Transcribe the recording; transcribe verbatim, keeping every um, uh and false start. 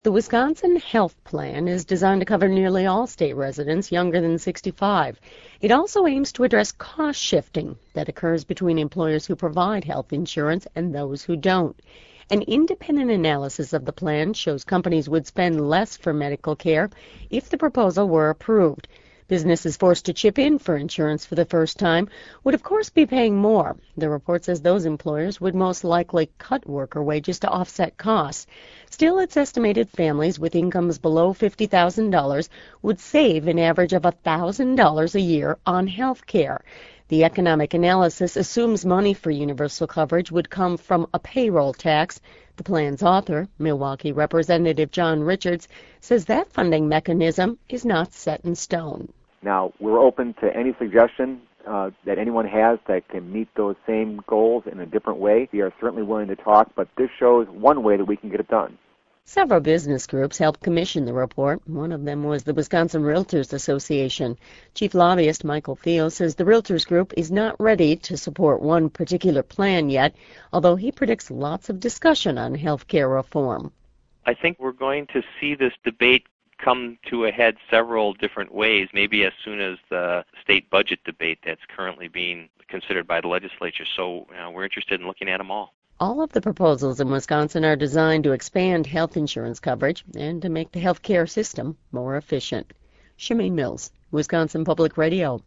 The Wisconsin Health Plan is designed to cover nearly all state residents younger than sixty-five. It also aims to address cost shifting that occurs between employers who provide health insurance and those who don't. An independent analysis of the plan shows companies would spend less for medical care if the proposal were approved. Businesses forced to chip in for insurance for the first time would of course be paying more. The report says those employers would most likely cut worker wages to offset costs. Still, it's estimated families with incomes below fifty thousand dollars would save an average of one thousand dollars a year on health care. The economic analysis assumes money for universal coverage would come from a payroll tax. The plan's author, Milwaukee Representative John Richards, says that funding mechanism is not set in stone. Now, we're open to any suggestion uh, that anyone has that can meet those same goals in a different way. We are certainly willing to talk, but this shows one way that we can get it done. Several business groups helped commission the report. One of them was the Wisconsin Realtors Association. Chief lobbyist Michael Thiel says the Realtors Group is not ready to support one particular plan yet, although he predicts lots of discussion on health care reform. I think we're going to see this debate come to a head several different ways, maybe as soon as the state budget debate that's currently being considered by the legislature. So you know, we're interested in looking at them all. All of the proposals in Wisconsin are designed to expand health insurance coverage and to make the health care system more efficient. Shemaine Mills, Wisconsin Public Radio.